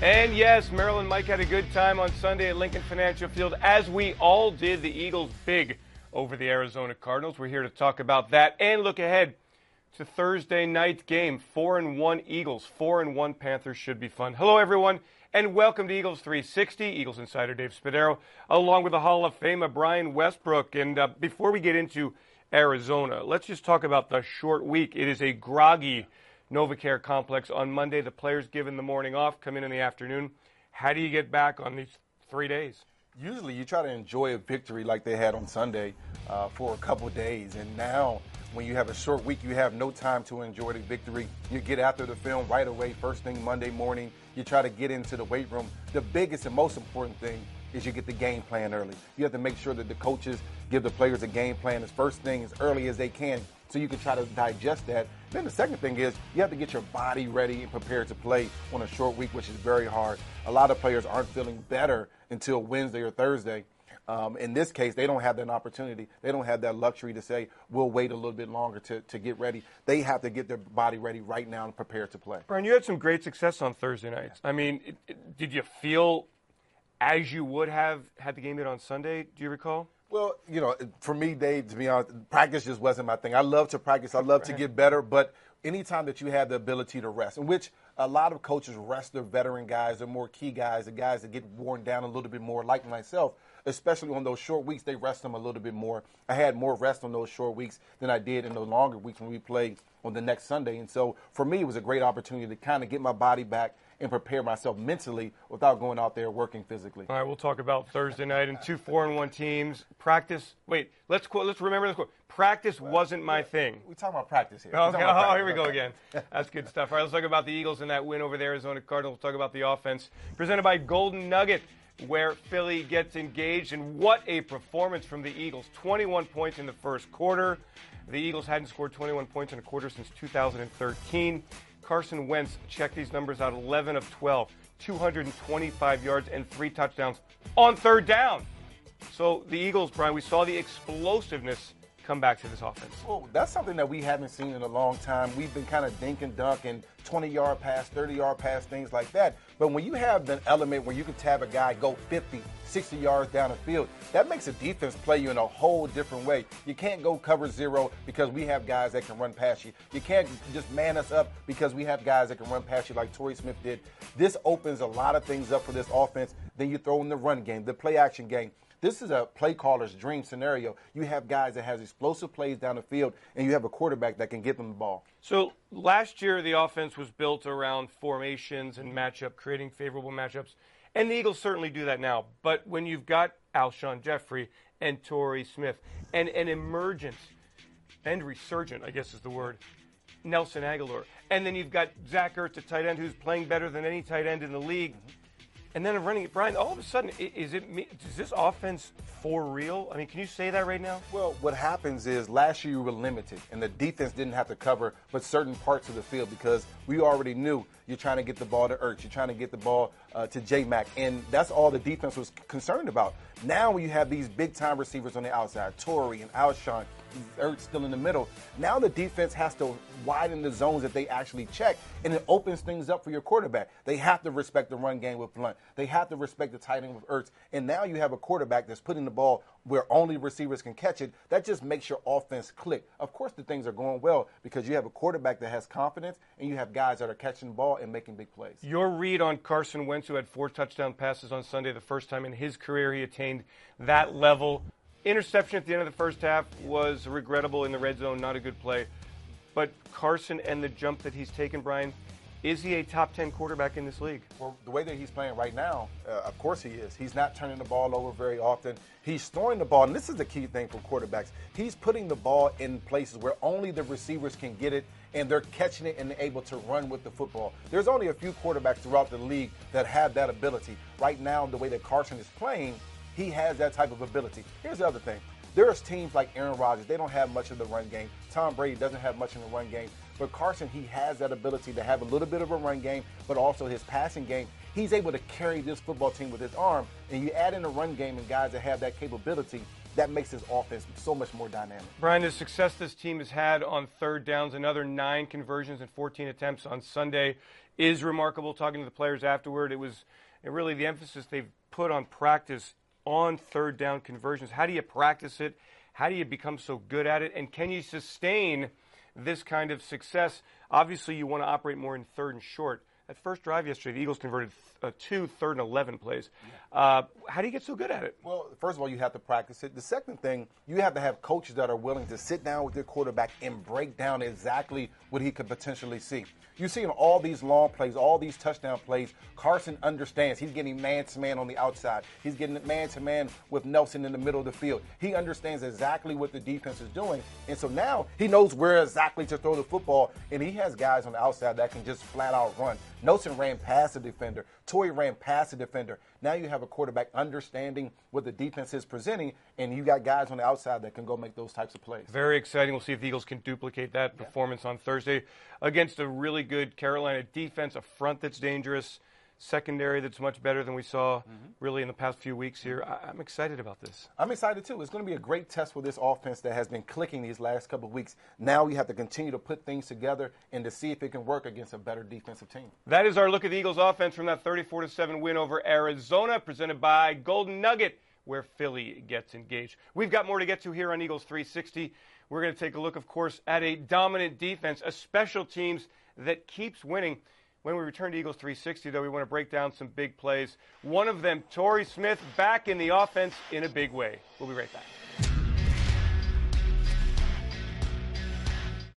And yes, Maryland Mike had a good time on Sunday at Lincoln Financial Field, as we all did. The Eagles big over the Arizona Cardinals. We're here to talk about that and look ahead to Thursday night's game. 4-1 Eagles, 4-1 Panthers. Should be fun. Hello, everyone, and welcome to Eagles 360. Eagles insider Dave Spadaro, along with the Hall of Famer Brian Westbrook. And before we get into Arizona, let's just talk about the short week. It is a groggy NovaCare Complex on Monday. The players given the morning off, come in the afternoon. How do you get back on these 3 days? Usually you try to enjoy a victory like they had on Sunday for a couple days. And now when you have a short week, you have no time to enjoy the victory. You get after the film right away, first thing Monday morning. You try to get into the weight room. The biggest and most important thing is you get the game plan early. You have to make sure that the coaches give the players a game plan as first thing as early as they can so you can try to digest that. Then the second thing is you have to get your body ready and prepared to play on a short week, which is very hard. A lot of players aren't feeling better until Wednesday or Thursday. In this case, they don't have that opportunity. They don't have that luxury to say, we'll wait a little bit longer to get ready. They have to get their body ready right now and prepare to play. Brian, you had some great success on Thursday nights. I mean, did you feel as you would have had the game in on Sunday? Do you recall? Well, you know, for me, Dave, to be honest, practice just wasn't my thing. I love to practice. I love to get better. But anytime that you have the ability to rest, in which a lot of coaches rest their veteran guys, their more key guys, the guys that get worn down a little bit more, like myself, especially on those short weeks, they rest them a little bit more. I had more rest on those short weeks than I did in the longer weeks when we played on the next Sunday. And so for me, it was a great opportunity to kind of get my body back and prepare myself mentally without going out there working physically. All right, we'll talk about Thursday night and 2 4-1 teams. Practice. Wait, let's remember this quote. Practice wasn't my thing. We're talking about practice here. Okay. Here we go again. That's good stuff. All right, let's talk about the Eagles and that win over the Arizona Cardinals. We'll talk about the offense presented by Golden Nugget, where Philly gets engaged. And what a performance from the Eagles. 21 points in the first quarter. The Eagles hadn't scored 21 points in a quarter since 2013. Carson Wentz, check these numbers out, 11 of 12, 225 yards and 3 touchdowns on third down. So the Eagles, Brian, we saw the explosiveness come back to this offense. Well, that's something that we haven't seen in a long time. We've been kind of dink and dunk and 20-yard pass, 30-yard pass, things like that. But when you have the element where you can have a guy go 50, 60 yards down the field, that makes a defense play you in a whole different way. You can't go cover zero because we have guys that can run past you. You can't just man us up because we have guys that can run past you like Torrey Smith did. This opens a lot of things up for this offense. Then you throw in the run game, the play-action game. This is a play caller's dream scenario. You have guys that has explosive plays down the field, and you have a quarterback that can give them the ball. So last year, the offense was built around formations and matchup, creating favorable matchups. And the Eagles certainly do that now. But when you've got Alshon Jeffrey and Torrey Smith and an emergence and resurgent, I guess is the word, Nelson Aguilar. And then you've got Zach Ertz, a tight end who's playing better than any tight end in the league. And then running it, Brian, all of a sudden, is this offense for real? I mean, can you say that right now? Well, what happens is last year you were limited, and the defense didn't have to cover but certain parts of the field because we already knew you're trying to get the ball to Ertz, you're trying to get the ball to J-Mac, and that's all the defense was concerned about. Now when you have these big-time receivers on the outside, Torrey and Alshon, Ertz still in the middle, now the defense has to widen the zones that they actually check, and it opens things up for your quarterback. They have to respect the run game with Blunt. They have to respect the tight end with Ertz. And now you have a quarterback that's putting the ball where only receivers can catch it. That just makes your offense click. Of course the things are going well because you have a quarterback that has confidence and you have guys that are catching the ball and making big plays. Your read on Carson Wentz, who had 4 touchdown passes on Sunday, the first time in his career he attained that level. Interception at the end of the first half was regrettable in the red zone, not a good play. But Carson and the jump that he's taken, Brian, is he a top 10 quarterback in this league? Well, the way that he's playing right now, of course he is. He's not turning the ball over very often. He's throwing the ball, and this is the key thing for quarterbacks. He's putting the ball in places where only the receivers can get it, and they're catching it and able to run with the football. There's only a few quarterbacks throughout the league that have that ability. Right now, the way that Carson is playing, he has that type of ability. Here's the other thing. There's teams like Aaron Rodgers. They don't have much of the run game. Tom Brady doesn't have much in the run game. But Carson, he has that ability to have a little bit of a run game, but also his passing game. He's able to carry this football team with his arm. And you add in a run game and guys that have that capability, that makes his offense so much more dynamic. Brian, the success this team has had on third downs, another 9 conversions and 14 attempts on Sunday, is remarkable. Talking to the players afterward, it was really the emphasis they've put on practice on third down conversions. How do you practice it? How do you become so good at it? And can you sustain this kind of success? Obviously, you want to operate more in third and short. That first drive yesterday, the Eagles converted 2 third and 11 plays. How do you get so good at it? Well, first of all, you have to practice it. The second thing, you have to have coaches that are willing to sit down with your quarterback and break down exactly what he could potentially see. You see in all these long plays, all these touchdown plays, Carson understands. He's getting man-to-man on the outside. He's getting man-to-man with Nelson in the middle of the field. He understands exactly what the defense is doing. And so now he knows where exactly to throw the football, and he has guys on the outside that can just flat-out run. Nelson ran past the defender. Torrey ran past the defender. Now you have a quarterback understanding what the defense is presenting, and you got guys on the outside that can go make those types of plays. Very exciting. We'll see if the Eagles can duplicate that performance on Thursday against a really good Carolina defense, a front that's dangerous, secondary that's much better than we saw really in the past few weeks here. I'm excited about this. I'm excited, too. It's going to be a great test for this offense that has been clicking these last couple of weeks. Now we have to continue to put things together and to see if it can work against a better defensive team. That is our look at the Eagles offense from that 34-7 win over Arizona, presented by Golden Nugget, where Philly gets engaged. We've got more to get to here on Eagles 360. We're going to take a look, of course, at a dominant defense, a special teams that keeps winning. When we return to Eagles 360, though, we want to break down some big plays. One of them, Torrey Smith, back in the offense in a big way. We'll be right back.